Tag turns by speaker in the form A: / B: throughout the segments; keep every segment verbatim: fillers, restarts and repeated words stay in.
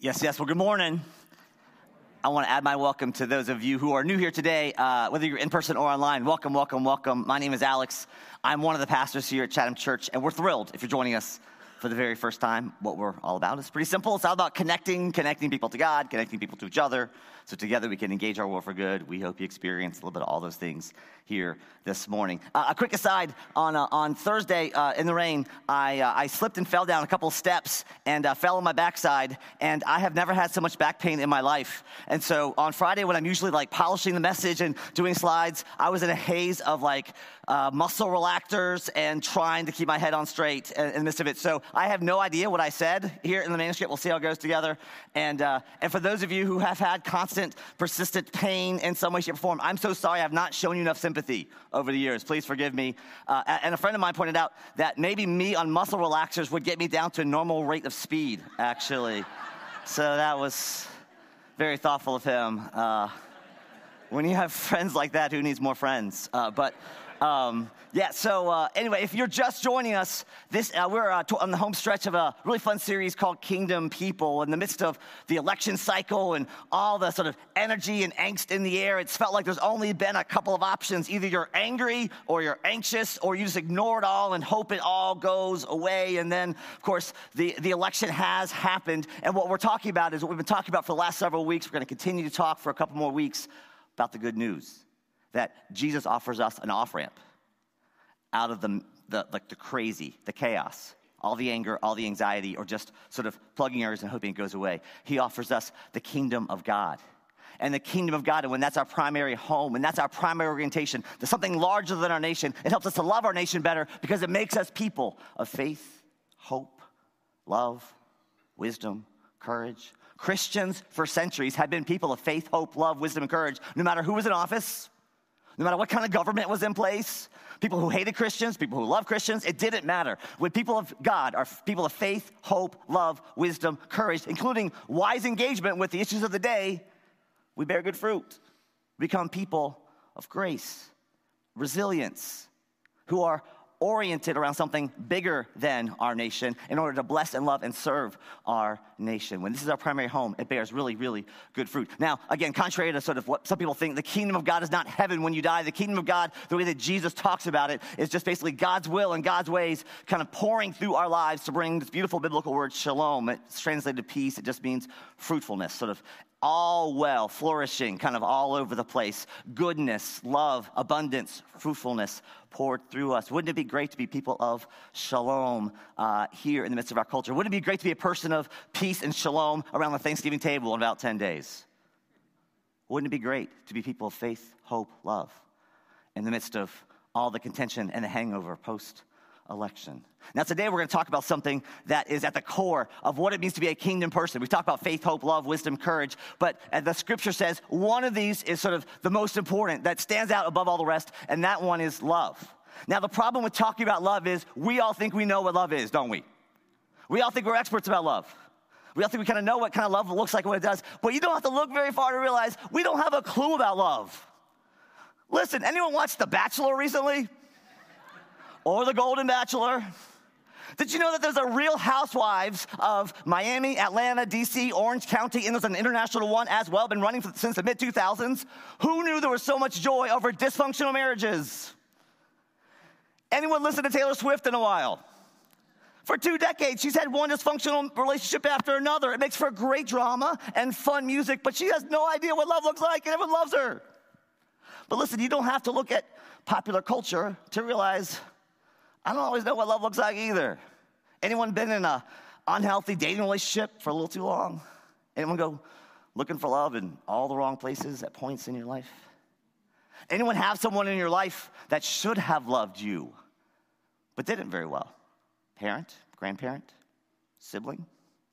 A: Yes, yes. Well, good morning. I want to add my welcome to those of you who are new here today, uh, whether you're in person or online. Welcome, welcome, welcome. My name is Alex. I'm one of the pastors here at Chatham Church, and we're thrilled if you're joining us for the very first time. What we're all about is pretty simple. It's all about connecting, connecting people to God, connecting people to each other, so together we can engage our world for good. We hope you experience a little bit of all those things here this morning. Uh, a quick aside, on uh, on Thursday uh, in the rain, I uh, I slipped and fell down a couple of steps and uh, fell on my backside, and I have never had so much back pain in my life. And so on Friday, when I'm usually like polishing the message and doing slides, I was in a haze of like uh, muscle relaxers and trying to keep my head on straight in, in the midst of it. So I have no idea what I said here in the manuscript. We'll see how it goes together. And uh, and for those of you who have had constant, persistent pain in some way, shape, or form, I'm so sorry I've not shown you enough sympathy over the years. Please forgive me. Uh, and a friend of mine pointed out that maybe me on muscle relaxers would get me down to a normal rate of speed, actually. So that was very thoughtful of him. Uh, when you have friends like that, who needs more friends? Uh, but... Um, yeah, so uh, anyway, if you're just joining us, this uh, we're uh, on the home stretch of a really fun series called Kingdom People. In the midst of the election cycle and all the sort of energy and angst in the air, it's felt like there's only been a couple of options. Either you're angry or you're anxious, or you just ignore it all and hope it all goes away. And then, of course, the, the election has happened. And what we're talking about is what we've been talking about for the last several weeks. We're going to continue to talk for a couple more weeks about the good news that Jesus offers us an off-ramp out of the, the like the crazy, the chaos, all the anger, all the anxiety, or just sort of plugging ears and hoping it goes away. He offers us the kingdom of God. And the kingdom of God, and when that's our primary home, and that's our primary orientation, there's something larger than our nation. It helps us to love our nation better because it makes us people of faith, hope, love, wisdom, courage. Christians for centuries have been people of faith, hope, love, wisdom, and courage, no matter who was in office, no matter what kind of government was in place. People who hated Christians, people who loved Christians, it didn't matter. When people of God are people of faith, hope, love, wisdom, courage, including wise engagement with the issues of the day, we bear good fruit. We become people of grace, resilience, who are oriented around something bigger than our nation in order to bless and love and serve our nation. When this is our primary home, it bears really, really good fruit. Now, again, contrary to sort of what some people think, the kingdom of God is not heaven when you die. The kingdom of God, the way that Jesus talks about it, is just basically God's will and God's ways kind of pouring through our lives to bring this beautiful biblical word, shalom. It's translated to peace. It just means fruitfulness, sort of all well, flourishing, kind of all over the place. Goodness, love, abundance, fruitfulness poured through us. Wouldn't it be great to be people of shalom uh, here in the midst of our culture? Wouldn't it be great to be a person of peace and shalom around the Thanksgiving table in about ten days? Wouldn't it be great to be people of faith, hope, love in the midst of all the contention and the hangover post-election? Now, today we're going to talk about something that is at the core of what it means to be a kingdom person. We talk about faith, hope, love, wisdom, courage, but as the scripture says, one of these is sort of the most important, that stands out above all the rest, and that one is love. Now, the problem with talking about love is we all think we know what love is, don't we? We all think we're experts about love. We all think we kind of know what kind of love looks like and what it does, but you don't have to look very far to realize we don't have a clue about love. Listen, anyone watched The Bachelor recently? Or The Golden Bachelor? Did you know that there's a Real Housewives of Miami, Atlanta, D C, Orange County, and there's an international one as well, been running for, since the mid two thousands? Who knew there was so much joy over dysfunctional marriages? Anyone listen to Taylor Swift in a while? For two decades, she's had one dysfunctional relationship after another. It makes for great drama and fun music, but she has no idea what love looks like, and everyone loves her. But listen, you don't have to look at popular culture to realize I don't always know what love looks like either. Anyone been in an unhealthy dating relationship for a little too long? Anyone go looking for love in all the wrong places at points in your life? Anyone have someone in your life that should have loved you, but didn't very well? Parent, grandparent, sibling?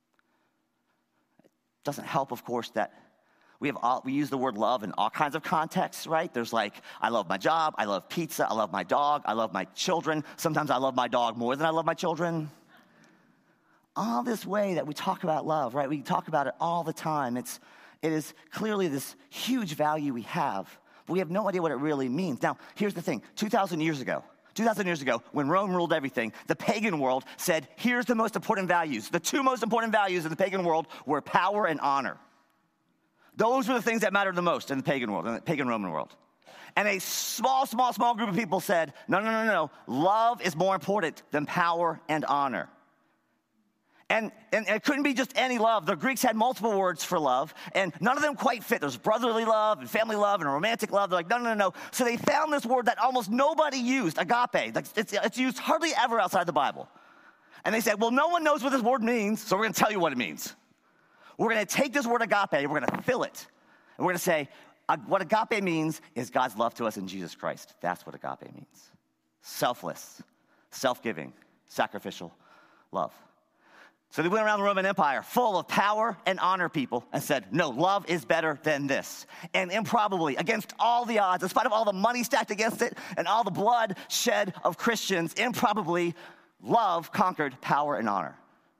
A: It doesn't help, of course, that We have all, we use the word love in all kinds of contexts, right? There's like, I love my job, I love pizza, I love my dog, I love my children. Sometimes I love my dog more than I love my children. All this way that we talk about love, right? We talk about it all the time. It's, it is clearly this huge value we have, but we have no idea what it really means. Now, here's the thing. two thousand years ago, two thousand years ago, when Rome ruled everything, the pagan world said, here's the most important values. The two most important values in the pagan world were power and honor. Those were the things that mattered the most in the pagan world, in the pagan Roman world. And a small, small, small group of people said, no, no, no, no, love is more important than power and honor. And, and it couldn't be just any love. The Greeks had multiple words for love, and none of them quite fit. There's brotherly love and family love and romantic love. They're like, no, no, no, no. So they found this word that almost nobody used, agape. It's, it's used hardly ever outside the Bible. And they said, well, no one knows what this word means, so we're going to tell you what it means. We're going to take this word agape, and we're going to fill it. And we're going to say, what agape means is God's love to us in Jesus Christ. That's what agape means. Selfless, self-giving, sacrificial love. So they went around the Roman Empire full of power and honor people and said, no, love is better than this. And improbably, against all the odds, in spite of all the money stacked against it and all the blood shed of Christians, improbably, love conquered power and honor.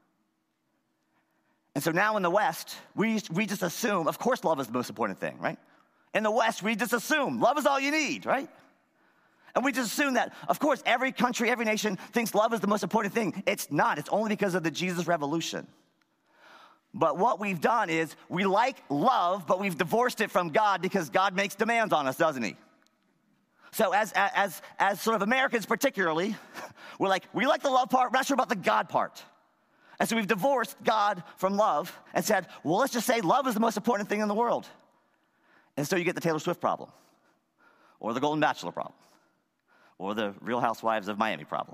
A: And so now in the West, we, we just assume, of course love is the most important thing, right? In the West, we just assume love is all you need, right? And we just assume that, of course, every country, every nation thinks love is the most important thing. It's not. It's only because of the Jesus revolution. But what we've done is we like love, but we've divorced it from God because God makes demands on us, doesn't he? So as, as, as sort of Americans particularly, we're like, we like the love part, we're not sure about the God part. And so we've divorced God from love and said, well, let's just say love is the most important thing in the world. And so you get the Taylor Swift problem, or the Golden Bachelor problem, or the Real Housewives of Miami problem,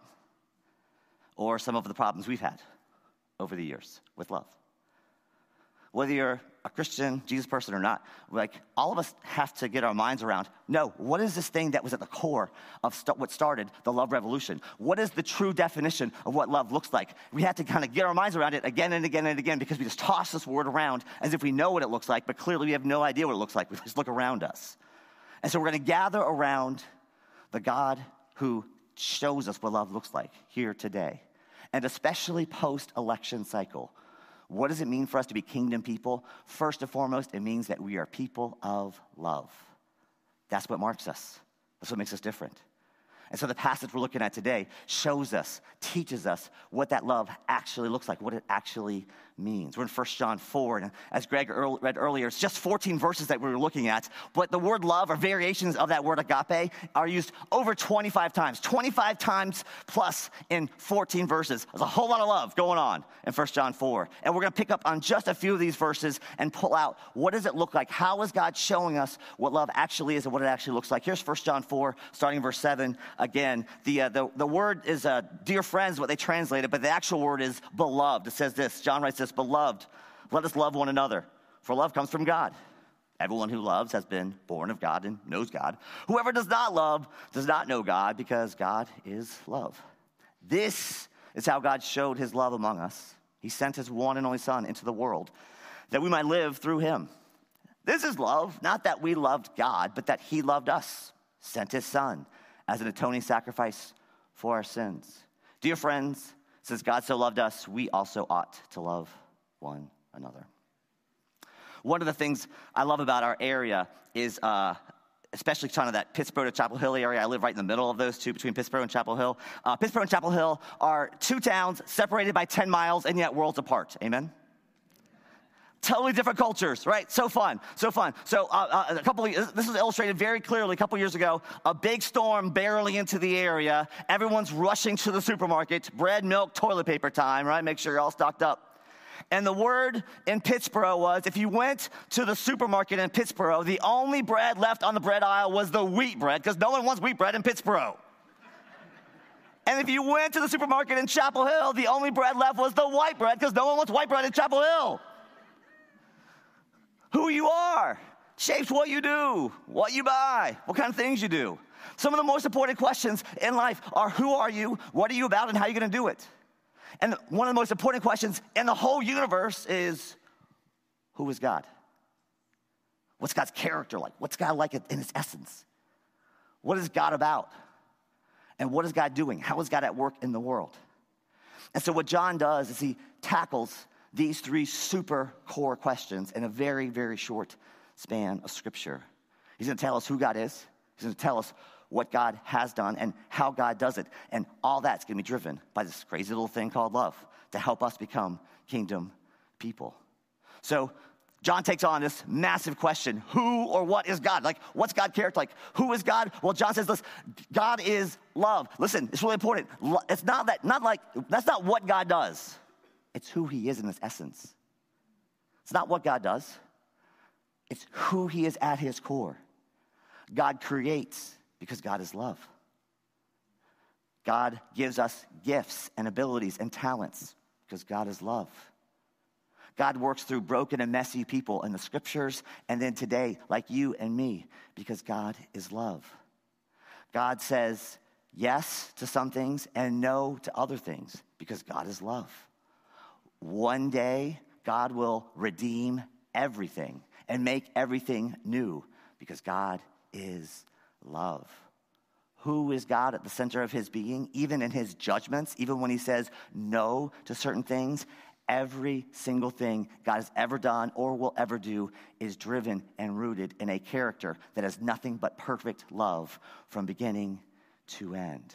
A: or some of the problems we've had over the years with love. Whether you're a Christian, Jesus person or not, like all of us have to get our minds around, no, what is this thing that was at the core of st- what started the love revolution? What is the true definition of what love looks like? We have to kind of get our minds around it again and again and again because we just toss this word around as if we know what it looks like, but clearly we have no idea what it looks like. We just look around us. And so we're going to gather around the God who shows us what love looks like here today, and especially post-election cycle. What does it mean for us to be kingdom people? First and foremost, it means that we are people of love. That's what marks us. That's what makes us different. And so the passage we're looking at today shows us, teaches us what that love actually looks like, what it actually means. We're in First John four, and as Greg read earlier, it's just fourteen verses that we were looking at, but the word love, or variations of that word agape, are used over twenty-five times, twenty-five times plus in fourteen verses. There's a whole lot of love going on in First John four, and we're going to pick up on just a few of these verses and pull out, what does it look like? How is God showing us what love actually is and what it actually looks like? Here's First John four, starting in verse seven. Again, the, uh, the, the word is uh, dear friends, what they translated, but the actual word is beloved. It says this, John writes this, beloved, let us love one another, for love comes from God. Everyone who loves has been born of God and knows God. Whoever does not love does not know God, because God is love. This is how God showed his love among us. He sent his one and only Son into the world that we might live through him. This is love, not that we loved God, but that he loved us, sent his Son as an atoning sacrifice for our sins. Dear friends, since God so loved us, we also ought to love one another. One of the things I love about our area is, uh, especially kind of that Pittsburgh to Chapel Hill area. I live right in the middle of those two, between Pittsburgh and Chapel Hill. Uh, Pittsburgh and Chapel Hill are two towns separated by ten miles and yet worlds apart. Amen? Totally different cultures, right? So fun, so fun. So uh, uh, a couple of, this was illustrated very clearly a couple years ago. A big storm barreling into the area. Everyone's rushing to the supermarket. Bread, milk, toilet paper time, right? Make sure you're all stocked up. And the word in Pittsburgh was, if you went to the supermarket in Pittsburgh, the only bread left on the bread aisle was the wheat bread, because no one wants wheat bread in Pittsburgh. And if you went to the supermarket in Chapel Hill, the only bread left was the white bread, because no one wants white bread in Chapel Hill. Who you are shapes what you do, what you buy, what kind of things you do. Some of the most important questions in life are, who are you, what are you about, and how are you going to do it? And one of the most important questions in the whole universe is, who is God? What's God's character like? What's God like in his essence? What is God about? And what is God doing? How is God at work in the world? And so what John does is he tackles these three super core questions in a very, very short span of Scripture. He's going to tell us who God is. He's going to tell us what God has done and how God does it. And all that's going to be driven by this crazy little thing called love to help us become kingdom people. So John takes on this massive question, who or what is God? Like, what's God's character like? Who is God? Well, John says this, God is love. Listen, it's really important. It's not that, not like, that's not what God does. It's who he is in his essence. It's not what God does. It's who he is at his core. God creates because God is love. God gives us gifts and abilities and talents because God is love. God works through broken and messy people in the scriptures and then today, like you and me, because God is love. God says yes to some things and no to other things because God is love. One day, God will redeem everything and make everything new because God is love. Who is God at the center of his being, even in his judgments, even when he says no to certain things? Every single thing God has ever done or will ever do is driven and rooted in a character that has nothing but perfect love from beginning to end.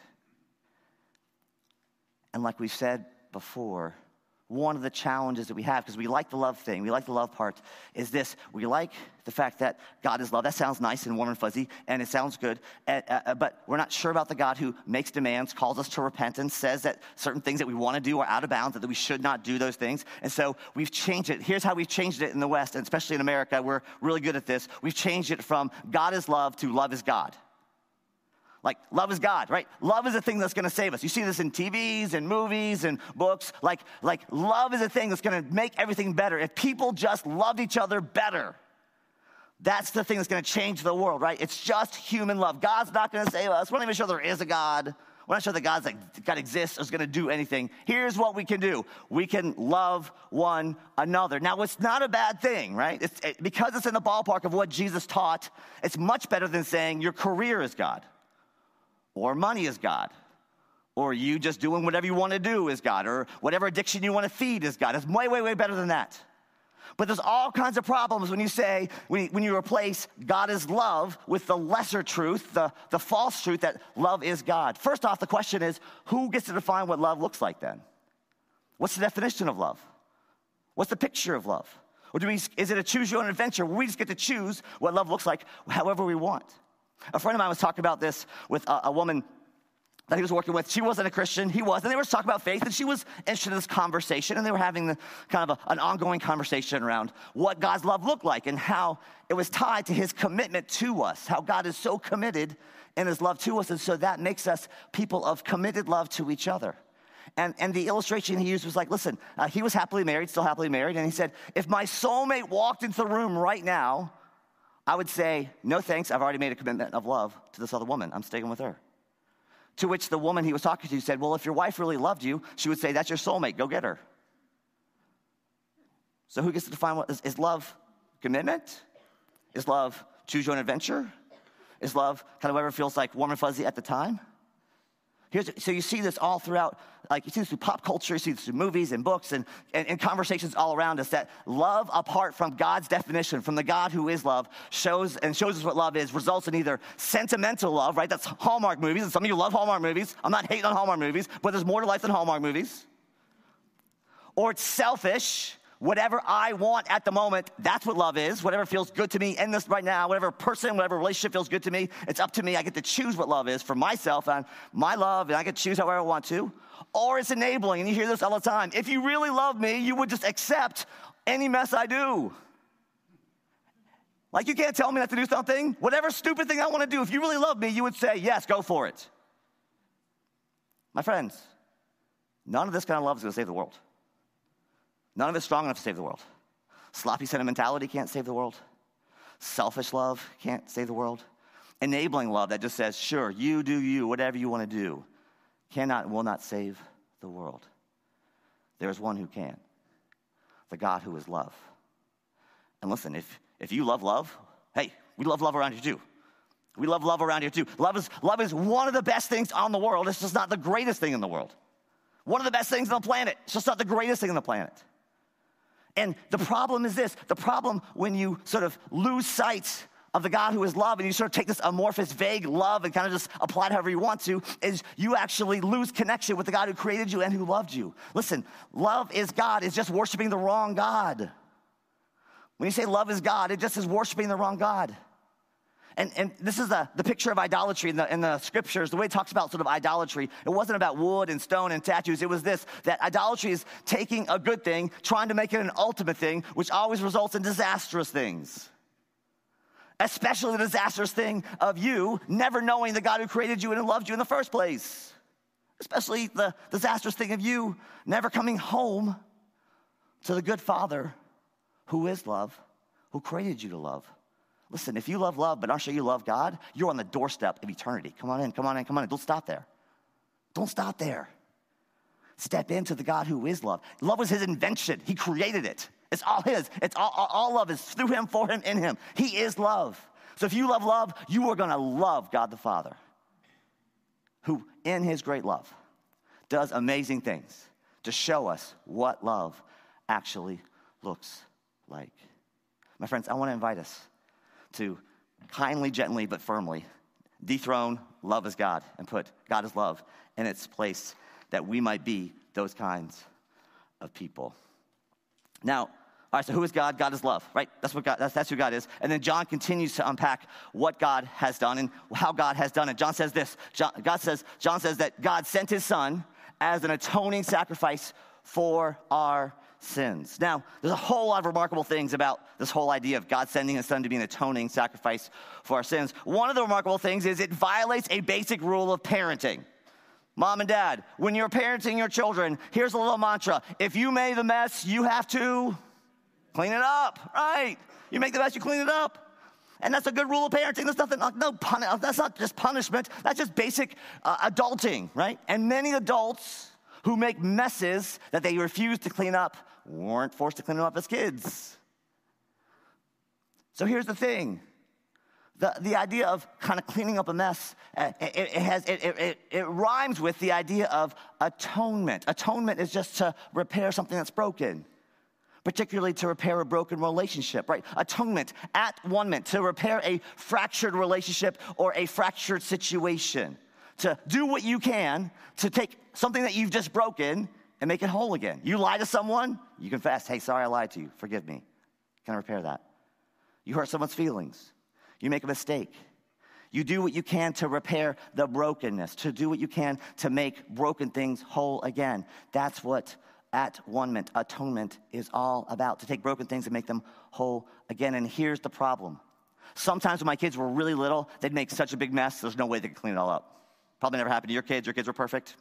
A: And like we've said before, one of the challenges that we have, because we like the love thing, we like the love part, is this. We like the fact that God is love. That sounds nice and warm and fuzzy, and it sounds good. Uh, uh, but we're not sure about the God who makes demands, calls us to repentance, says that certain things that we want to do are out of bounds, that we should not do those things. And so we've changed it. Here's how we've changed it in the West, and especially in America. We're really good at this. We've changed it from God is love to love is God. Like, love is God, right? Love is a thing that's going to save us. You see this in T Vs and movies and books. Like, like love is a thing that's going to make everything better. If people just loved each other better, that's the thing that's going to change the world, right? It's just human love. God's not going to save us. We're not even sure there is a God. We're not sure that God's like, God exists or is going to do anything. Here's what we can do. We can love one another. Now, it's not a bad thing, right? It's, it, because it's in the ballpark of what Jesus taught, it's much better than saying your career is God. Or money is God, or you just doing whatever you want to do is God, or whatever addiction you want to feed is God. It's way, way, way better than that. But there's all kinds of problems when you say, when you, when you replace God is love with the lesser truth, the, the false truth that love is God. First off, the question is, who gets to define what love looks like then? What's the definition of love? What's the picture of love? Or do we, is it a choose your own adventure where we just get to choose what love looks like however we want? A friend of mine was talking about this with a, a woman that he was working with. She wasn't a Christian. He was. And they were talking about faith. And she was interested in this conversation. And they were having the, kind of a, an ongoing conversation around what God's love looked like and how it was tied to his commitment to us, how God is so committed in his love to us. And so that makes us people of committed love to each other. And, and the illustration he used was like, listen, uh, he was happily married, still happily married. And he said, if my soulmate walked into the room right now, I would say, no thanks, I've already made a commitment of love to this other woman. I'm staying with her. To which the woman he was talking to said, well, if your wife really loved you, she would say, that's your soulmate, go get her. So who gets to define what is, is love commitment? Is love choose your own adventure? Is love kind of whatever feels like warm and fuzzy at the time? Here's, so you see this all throughout, like you see this through pop culture, you see this through movies and books and, and, and conversations all around us, that love apart from God's definition, from the God who is love, shows and shows us what love is, results in either sentimental love, right? That's Hallmark movies, and some of you love Hallmark movies. I'm not hating on Hallmark movies, but there's more to life than Hallmark movies. Or it's selfish. Whatever I want at the moment, that's what love is. Whatever feels good to me in this right now, whatever person, whatever relationship feels good to me, it's up to me. I get to choose what love is for myself and my love, and I get to choose however I want to. Or it's enabling, and you hear this all the time. If you really love me, you would just accept any mess I do. Like you can't tell me not to do something. Whatever stupid thing I want to do, if you really love me, you would say, yes, go for it. My friends, none of this kind of love is going to save the world. None of it's strong enough to save the world. Sloppy sentimentality can't save the world. Selfish love can't save the world. Enabling love that just says, sure, you do you, whatever you want to do, cannot and will not save the world. There is one who can, the God who is love. And listen, if, if you love love, hey, we love love around here too. We love love around here too. Love is, love is one of the best things on the world. It's just not the greatest thing in the world. One of the best things on the planet. It's just not the greatest thing on the planet. And the problem is this, the problem when you sort of lose sight of the God who is love, and you sort of take this amorphous, vague love and kind of just apply it however you want to, is you actually lose connection with the God who created you and who loved you. Listen, love is God is just worshiping the wrong God. When you say love is God, it just is worshiping the wrong God. And, and this is the, the picture of idolatry in the, in the scriptures. The way it talks about sort of idolatry, it wasn't about wood and stone and statues. It was this, that idolatry is taking a good thing, trying to make it an ultimate thing, which always results in disastrous things. Especially the disastrous thing of you never knowing the God who created you and loved you in the first place. Especially the disastrous thing of you never coming home to the good Father who is love, who created you to love. Listen, if you love love but aren't sure you love God, you're on the doorstep of eternity. Come on in, come on in, come on in. Don't stop there. Don't stop there. Step into the God who is love. Love was his invention. He created it. It's all his. It's all, all, all love is through him, for him, in him. He is love. So if you love love, you are going to love God the Father, who in his great love does amazing things to show us what love actually looks like. My friends, I want to invite us to kindly, gently, but firmly dethrone love is God and put God is love in its place, that we might be those kinds of people. Now, all right, so who is God? God is love, right? That's what God, that's, that's who God is. And then John continues to unpack what God has done and how God has done it. John says this, John, God says, John says that God sent his son as an atoning sacrifice for our sins. Now, there's a whole lot of remarkable things about this whole idea of God sending his son to be an atoning sacrifice for our sins. One of the remarkable things is it violates a basic rule of parenting. Mom and dad, when you're parenting your children, here's a little mantra. If you made the mess, you have to clean it up, right? You make the mess, you clean it up. And that's a good rule of parenting. There's nothing, no pun- that's not just punishment. That's just basic uh, adulting, right? And many adults who make messes that they refuse to clean up weren't forced to clean them up as kids. So here's the thing. The, the idea of kind of cleaning up a mess, uh, it, it, has, it, it, it rhymes with the idea of atonement. Atonement is just to repair something that's broken, particularly to repair a broken relationship, right? Atonement, at-one-ment, to repair a fractured relationship or a fractured situation. To do what you can to take something that you've just broken and make it whole again. You lie to someone, you confess, hey, sorry I lied to you, forgive me. Can I repair that? You hurt someone's feelings. You make a mistake. You do what you can to repair the brokenness, to do what you can to make broken things whole again. That's what at-one-ment, atonement is all about, to take broken things and make them whole again. And here's the problem. Sometimes when my kids were really little, they'd make such a big mess, there's no way they could clean it all up. Probably never happened to your kids. Your kids were perfect.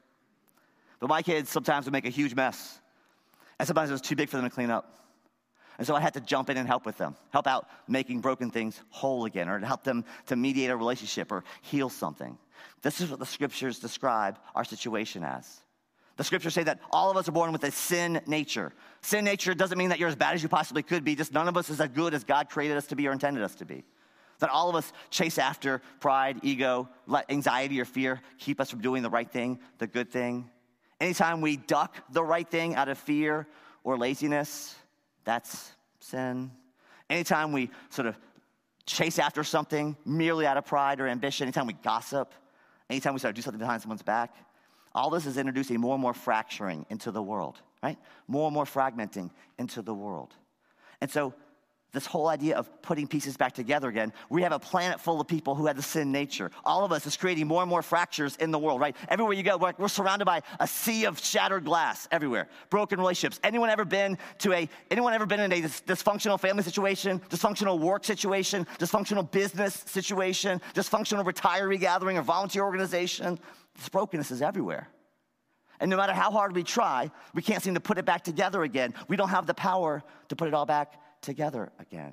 A: But my kids sometimes would make a huge mess. And sometimes it was too big for them to clean up. And so I had to jump in and help with them, help out making broken things whole again, or to help them to mediate a relationship or heal something. This is what the scriptures describe our situation as. The scriptures say that all of us are born with a sin nature. Sin nature doesn't mean that you're as bad as you possibly could be. Just none of us is as good as God created us to be or intended us to be. That all of us chase after pride, ego, let anxiety or fear keep us from doing the right thing, the good thing. Anytime we duck the right thing out of fear or laziness, that's sin. Anytime we sort of chase after something merely out of pride or ambition, anytime we gossip, anytime we start to do something behind someone's back, all this is introducing more and more fracturing into the world, right? More and more fragmenting into the world. And so this whole idea of putting pieces back together again, we have a planet full of people who have the sin nature. All of us is creating more and more fractures in the world, right? Everywhere you go, we're, we're surrounded by a sea of shattered glass everywhere. Broken relationships. Anyone ever been to a, anyone ever been in a dysfunctional family situation, dysfunctional work situation, dysfunctional business situation, dysfunctional retiree gathering or volunteer organization? This brokenness is everywhere. And no matter how hard we try, we can't seem to put it back together again. We don't have the power to put it all back together again.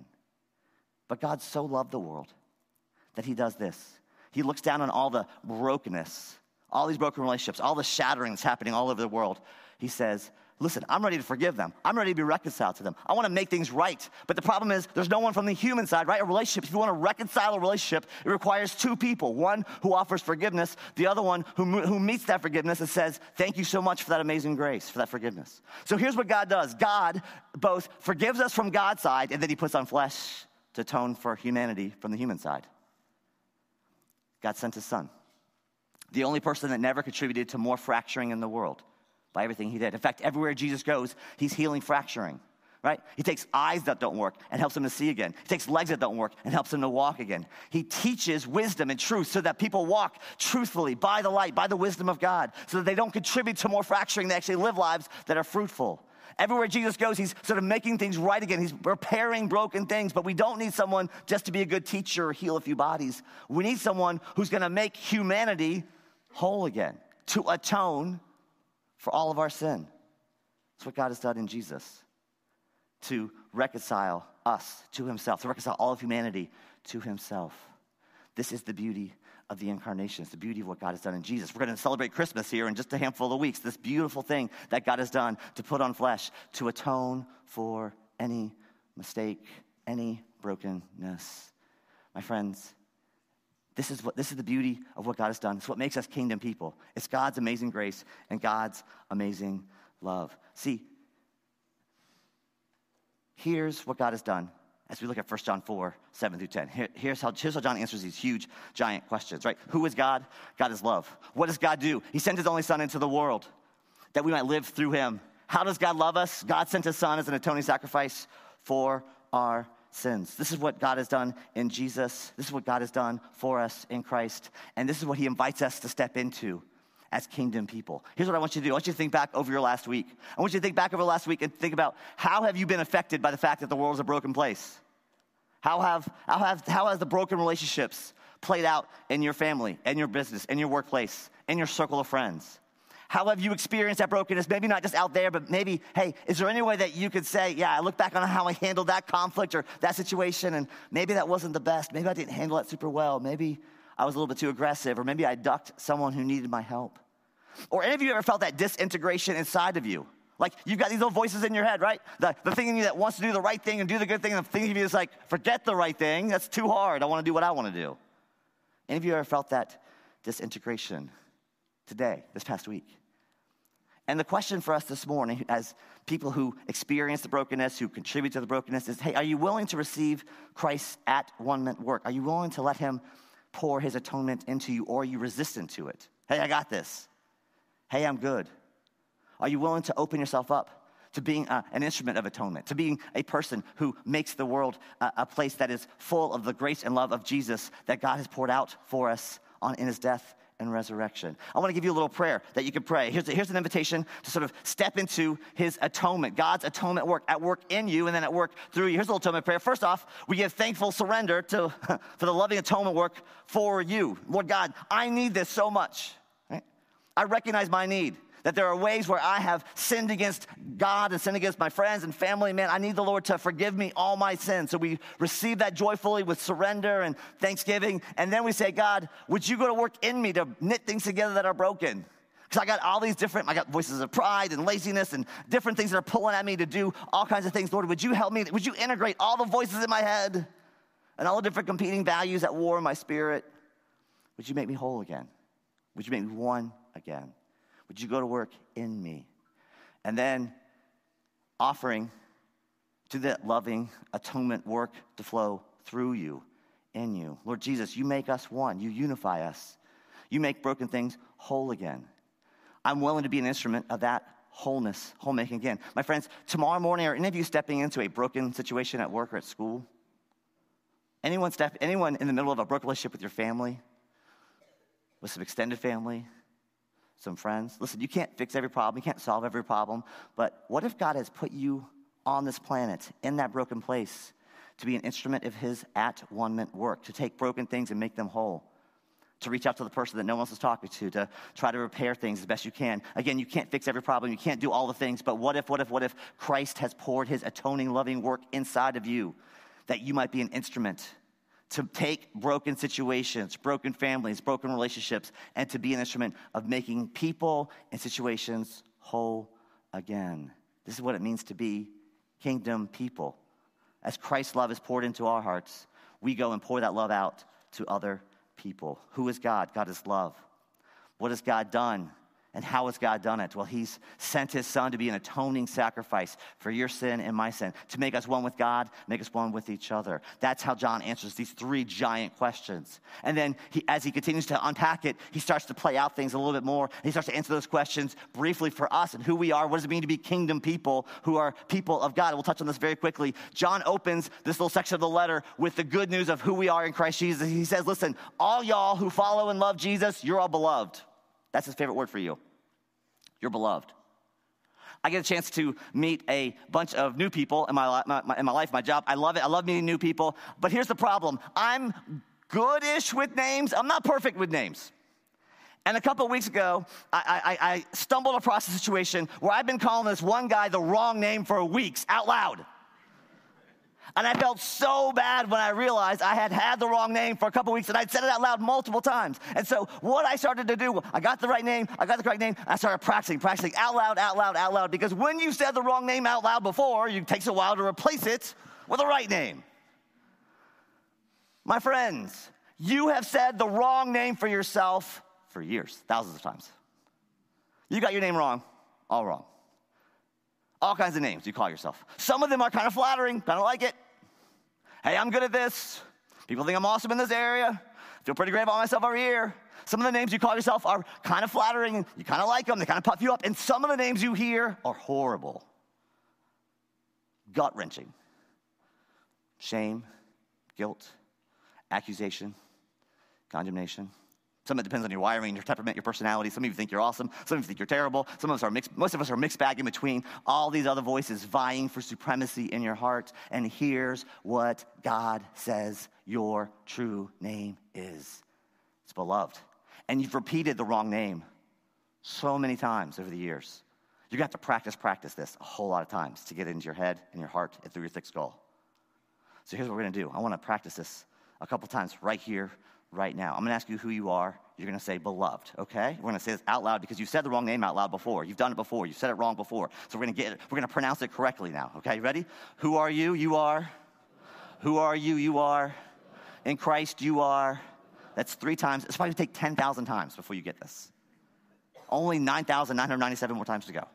A: But God so loved the world that he does this. He looks down on all the brokenness, all these broken relationships, all the shatterings happening all over the world. He says, listen, I'm ready to forgive them. I'm ready to be reconciled to them. I want to make things right. But the problem is there's no one from the human side, right? A relationship, if you want to reconcile a relationship, it requires two people. One who offers forgiveness, the other one who, who meets that forgiveness and says, thank you so much for that amazing grace, for that forgiveness. So here's what God does. God both forgives us from God's side, and then he puts on flesh to atone for humanity from the human side. God sent his son. The only person that never contributed to more fracturing in the world by everything he did. In fact, everywhere Jesus goes, he's healing fracturing, right? He takes eyes that don't work and helps them to see again. He takes legs that don't work and helps them to walk again. He teaches wisdom and truth so that people walk truthfully by the light, by the wisdom of God, so that they don't contribute to more fracturing. They actually live lives that are fruitful. Everywhere Jesus goes, he's sort of making things right again. He's repairing broken things, but we don't need someone just to be a good teacher or heal a few bodies. We need someone who's going to make humanity whole again, to atone for all of our sin. That's what God has done in Jesus, to reconcile us to himself, to reconcile all of humanity to himself. This is the beauty of the incarnation. It's the beauty of what God has done in Jesus. We're going to celebrate Christmas here in just a handful of weeks, this beautiful thing that God has done to put on flesh, to atone for any mistake, any brokenness. My friends, This is what this is the beauty of what God has done. It's what makes us kingdom people. It's God's amazing grace and God's amazing love. See, here's what God has done as we look at First John four, seven through ten. Here, here's, how, here's how John answers these huge, giant questions, right? Who is God? God is love. What does God do? He sent his only son into the world that we might live through him. How does God love us? God sent his son as an atoning sacrifice for our sins. This is what God has done in Jesus. This is what God has done for us in Christ. And this is what he invites us to step into as kingdom people. Here's what I want you to do. I want you to think back over your last week. I want you to think back over last week and think about how have you been affected by the fact that the world is a broken place? How have, how have, how has the broken relationships played out in your family, in your business, in your workplace, in your circle of friends? How have you experienced that brokenness? Maybe not just out there, but maybe, hey, is there any way that you could say, yeah, I look back on how I handled that conflict or that situation, and maybe that wasn't the best. Maybe I didn't handle it super well. Maybe I was a little bit too aggressive, or maybe I ducked someone who needed my help. Or any of you ever felt that disintegration inside of you? Like you've got these little voices in your head, right? The, the thing in you that wants to do the right thing and do the good thing, and the thing in you is like, forget the right thing. That's too hard. I want to do what I want to do. Any of you ever felt that disintegration today, this past week? And the question for us this morning, as people who experience the brokenness, who contribute to the brokenness, is, hey, are you willing to receive Christ's at-one-ment work? Are you willing to let him pour his atonement into you, or are you resistant to it? Hey, I got this. Hey, I'm good. Are you willing to open yourself up to being a, an instrument of atonement, to being a person who makes the world a, a place that is full of the grace and love of Jesus that God has poured out for us on in his death and resurrection? I want to give you a little prayer that you can pray. Here's, here's an invitation to sort of step into his atonement, God's atonement work, at work in you and then at work through you. Here's a little atonement prayer. First off, we give thankful surrender to for the loving atonement work for you. Lord God, I need this so much. Right? I recognize my need, that there are ways where I have sinned against God and sinned against my friends and family. Man, I need the Lord to forgive me all my sins. So we receive that joyfully with surrender and thanksgiving. And then we say, God, would you go to work in me to knit things together that are broken? Because I got all these different, I got voices of pride and laziness and different things that are pulling at me to do all kinds of things. Lord, would you help me? Would you integrate all the voices in my head and all the different competing values at war in my spirit? Would you make me whole again? Would you make me one again? Would you go to work in me? And then offering to that loving atonement work to flow through you, in you. Lord Jesus, you make us one. You unify us. You make broken things whole again. I'm willing to be an instrument of that wholeness, whole making again. My friends, tomorrow morning, are any of you stepping into a broken situation at work or at school? Anyone step, anyone in the middle of a broken relationship with your family? With some extended family? Some friends? Listen, you can't fix every problem. You can't solve every problem. But what if God has put you on this planet in that broken place to be an instrument of his at-one-ment work, to take broken things and make them whole, to reach out to the person that no one else is talking to, to try to repair things as best you can. Again, you can't fix every problem. You can't do all the things. But what if, what if, what if Christ has poured his atoning, loving work inside of you, that you might be an instrument to take broken situations, broken families, broken relationships, and to be an instrument of making people and situations whole again. This is what it means to be kingdom people. As Christ's love is poured into our hearts, we go and pour that love out to other people. Who is God? God is love. What has God done And how has God done it? Well, he's sent his son to be an atoning sacrifice for your sin and my sin, to make us one with God, make us one with each other. That's how John answers these three giant questions. And then he, as he continues to unpack it, he starts to play out things a little bit more. He starts to answer those questions briefly for us and who we are. What does it mean to be kingdom people who are people of God? And we'll touch on this very quickly. John opens this little section of the letter with the good news of who we are in Christ Jesus. He says, listen, all y'all who follow and love Jesus, you're all beloved. That's his favorite word for you. You're beloved. I get a chance to meet a bunch of new people in my, my, my, in my life, my job. I love it. I love meeting new people. But here's the problem. I'm good-ish with names. I'm not perfect with names. And a couple of weeks ago, I, I, I stumbled across a situation where I've been calling this one guy the wrong name for weeks out loud. And I felt so bad when I realized I had had the wrong name for a couple weeks, and I'd said it out loud multiple times. And so what I started to do, I got the right name, I got the correct name, and I started practicing, practicing out loud, out loud, out loud, because when you said the wrong name out loud before, it takes a while to replace it with the right name. My friends, you have said the wrong name for yourself for years, thousands of times. You got your name wrong, all wrong. All kinds of names you call yourself. Some of them are kind of flattering, kind of like it. Hey, I'm good at this. People think I'm awesome in this area. I feel pretty great about myself over here. Some of the names you call yourself are kind of flattering, and you kind of like them. They kind of puff you up. And some of the names you hear are horrible. Gut-wrenching. Shame, guilt, accusation, condemnation. Some of it depends on your wiring, your temperament, your personality. Some of you think you're awesome. Some of you think you're terrible. Some of us are mixed. Most of us are mixed bag in between. All these other voices vying for supremacy in your heart. And here's what God says your true name is. It's beloved. And you've repeated the wrong name so many times over the years. You're going to have to practice, practice this a whole lot of times to get it into your head and your heart and through your thick skull. So here's what we're going to do. I want to practice this a couple times right here, right now. I'm going to ask you who you are. You're going to say beloved, okay? We're going to say this out loud because you said the wrong name out loud before. You've done it before. You've said it wrong before. So we're going to get it. We're going to pronounce it correctly now, okay? You ready? Who are you? You are. Who are you? You are. In Christ, you are. That's three times. It's probably going to take ten thousand times before you get this. Only nine thousand nine hundred ninety-seven more times to go.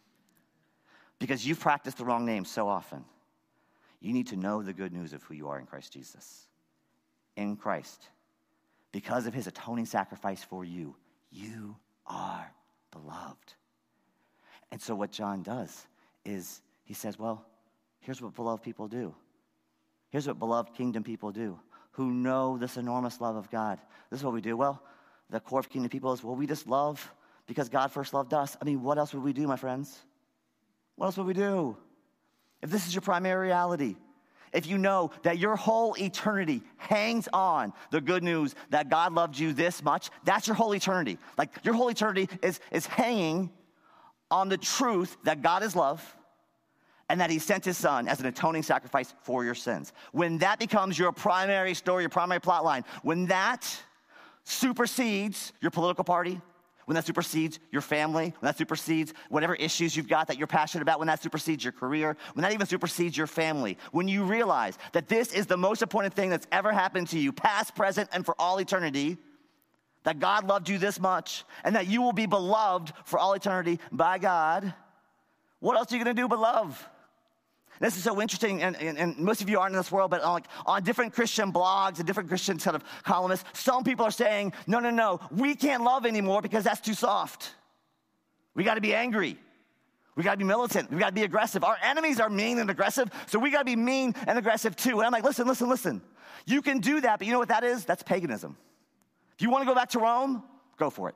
A: Because you've practiced the wrong name so often. You need to know the good news of who you are in Christ Jesus. In Christ. Because of his atoning sacrifice for you, you are beloved. And so what John does is he says, well, here's what beloved people do. Here's what beloved kingdom people do who know this enormous love of God. This is what we do. Well, the core of kingdom people is, well, we just love because God first loved us. I mean, what else would we do, my friends? What else would we do? If this is your primary reality, if you know that your whole eternity hangs on the good news that God loved you this much, that's your whole eternity. Like your whole eternity is, is hanging on the truth that God is love and that he sent his son as an atoning sacrifice for your sins. When that becomes your primary story, your primary plot line, when that supersedes your political party, when that supersedes your family, when that supersedes whatever issues you've got that you're passionate about, when that supersedes your career, when that even supersedes your family, when you realize that this is the most important thing that's ever happened to you, past, present, and for all eternity, that God loved you this much, and that you will be beloved for all eternity by God, what else are you going to do but love? This is so interesting, and, and, and most of you aren't in this world, but on, like, on different Christian blogs and different Christian sort of columnists, some people are saying, no, no, no, we can't love anymore because that's too soft. We got to be angry. We got to be militant. We got to be aggressive. Our enemies are mean and aggressive, so we got to be mean and aggressive too. And I'm like, listen, listen, listen. You can do that, but you know what that is? That's paganism. If you want to go back to Rome, go for it.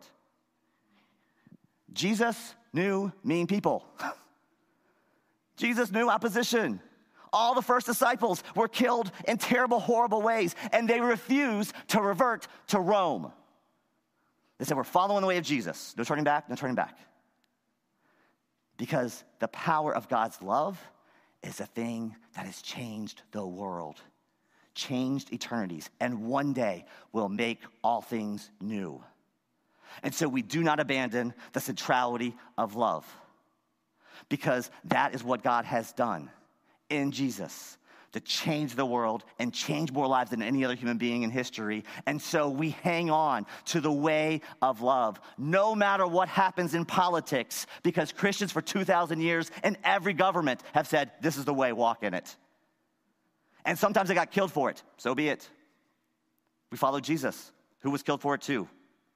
A: Jesus knew mean people. Jesus knew opposition. All the first disciples were killed in terrible, horrible ways, and they refused to revert to Rome. They said, we're following the way of Jesus. No turning back, no turning back. Because the power of God's love is a thing that has changed the world, changed eternities, and one day will make all things new. And so we do not abandon the centrality of love. Because that is what God has done in Jesus to change the world and change more lives than any other human being in history. And so we hang on to the way of love, no matter what happens in politics, because Christians for two thousand years and every government have said, this is the way, walk in it. And sometimes they got killed for it. So be it. We follow Jesus, who was killed for it too.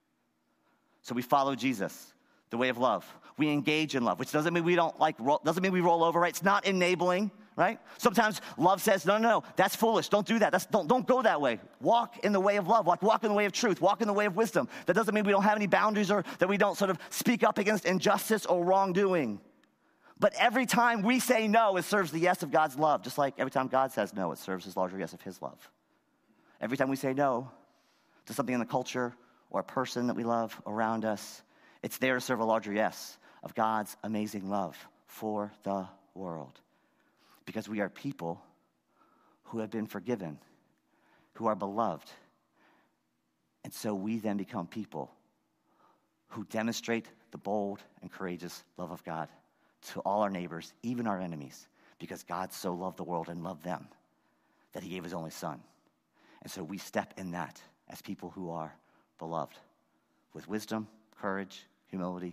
A: So we follow Jesus, the way of love. We engage in love, which doesn't mean we don't like, doesn't mean we roll over, right? It's not enabling, right? Sometimes love says, no, no, no, that's foolish. Don't do that. That's, don't, don't go that way. Walk in the way of love. Walk, walk in the way of truth. Walk in the way of wisdom. That doesn't mean we don't have any boundaries or that we don't sort of speak up against injustice or wrongdoing. But every time we say no, it serves the yes of God's love. Just like every time God says no, it serves his larger yes of his love. Every time we say no to something in the culture or a person that we love around us, it's there to serve a larger yes of God's amazing love for the world. Because we are people who have been forgiven, who are beloved. And so we then become people who demonstrate the bold and courageous love of God to all our neighbors, even our enemies, because God so loved the world and loved them that he gave his only son. And so we step in that as people who are beloved with wisdom, courage, humility,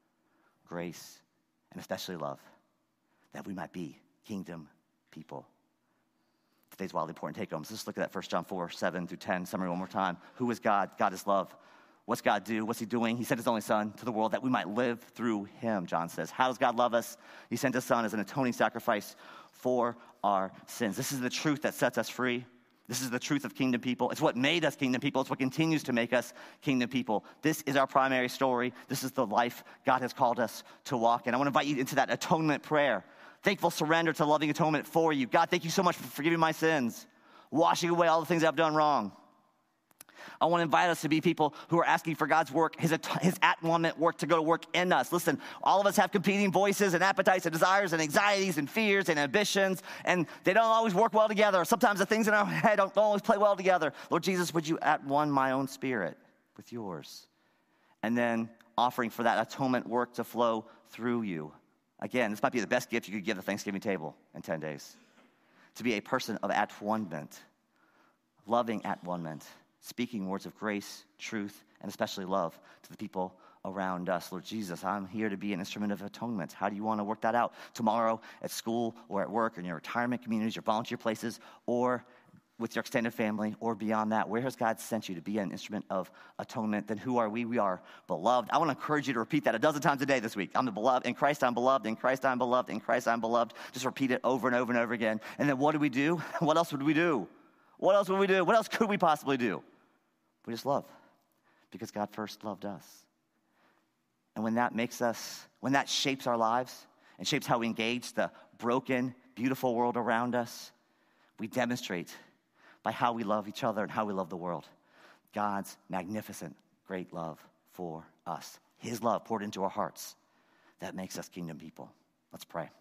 A: grace, and especially love, that we might be kingdom people. Today's wildly important take-homes. Let's look at that First John four, seven through ten summary one more time. Who is God? God is love. What's God do? What's he doing? He sent his only son to the world that we might live through him, John says. How does God love us? He sent his son as an atoning sacrifice for our sins. This is the truth that sets us free. This is the truth of kingdom people. It's what made us kingdom people. It's what continues to make us kingdom people. This is our primary story. This is the life God has called us to walk in. I want to invite you into that atonement prayer. Thankful surrender to loving atonement for you. God, thank you so much for forgiving my sins, washing away all the things I've done wrong. I want to invite us to be people who are asking for God's work, his, his at-one-moment work to go to work in us. Listen, all of us have competing voices and appetites and desires and anxieties and fears and ambitions, and they don't always work well together. Sometimes the things in our head don't, don't always play well together. Lord Jesus, would you at-one my own spirit with yours? And then offering for that atonement work to flow through you. Again, this might be the best gift you could give the Thanksgiving table in ten days. To be a person of at-one-ment, loving at-one-ment, speaking words of grace, truth, and especially love to the people around us. Lord Jesus, I'm here to be an instrument of atonement. How do you want to work that out? Tomorrow at school or at work or in your retirement communities, your volunteer places, or with your extended family, or beyond that. Where has God sent you to be an instrument of atonement? Then who are we? We are beloved. I want to encourage you to repeat that a dozen times a day this week. I'm the beloved. In Christ I'm beloved. In Christ I'm beloved. In Christ I'm beloved. Just repeat it over and over and over again. And then what do we do? What else would we do? What else would we do? What else could we possibly do? We just love, because God first loved us. And when that makes us, when that shapes our lives and shapes how we engage the broken, beautiful world around us, we demonstrate by how we love each other and how we love the world God's magnificent, great love for us. His love poured into our hearts that makes us kingdom people. Let's pray.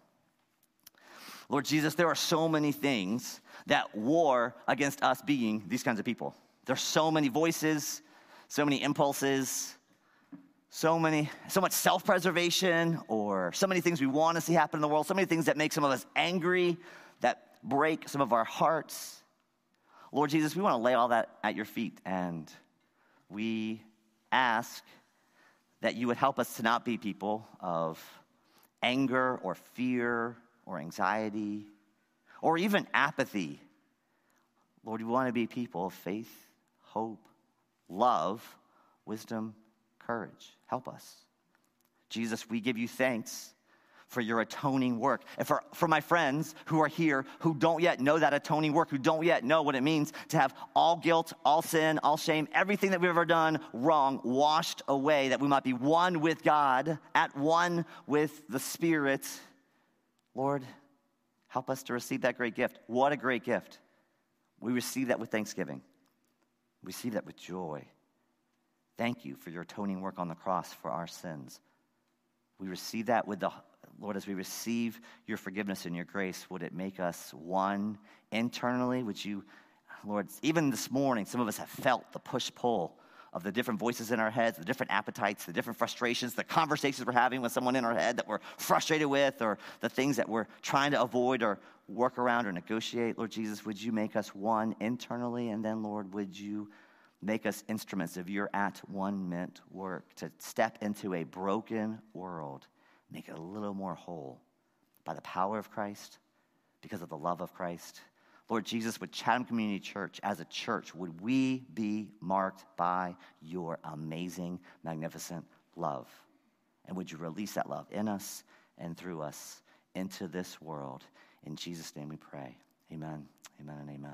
A: Lord Jesus, there are so many things that war against us being these kinds of people. There's so many voices, so many impulses, so many, so much self-preservation, or so many things we want to see happen in the world, so many things that make some of us angry, that break some of our hearts. Lord Jesus, we want to lay all that at your feet, and we ask that you would help us to not be people of anger or fear or anxiety or even apathy. Lord, we want to be people of faith, hope, love, wisdom, courage. Help us. Jesus, we give you thanks for your atoning work. And for, for my friends who are here who don't yet know that atoning work, who don't yet know what it means to have all guilt, all sin, all shame, everything that we've ever done wrong washed away, that we might be one with God, at one with the Spirit. Lord, help us to receive that great gift. What a great gift. We receive that with thanksgiving. We receive that with joy. Thank you for your atoning work on the cross for our sins. We receive that with the, Lord, as we receive your forgiveness and your grace, would it make us one internally? Would you, Lord, even this morning, some of us have felt the push-pull of the different voices in our heads, the different appetites, the different frustrations, the conversations we're having with someone in our head that we're frustrated with, or the things that we're trying to avoid or work around or negotiate. Lord Jesus, would you make us one internally? And then, Lord, would you make us instruments of your at-one-ment work to step into a broken world, make it a little more whole by the power of Christ, because of the love of Christ. Lord Jesus, with Chatham Community Church, as a church, would we be marked by your amazing, magnificent love? And would you release that love in us and through us into this world? In Jesus' name we pray. Amen, amen, and amen.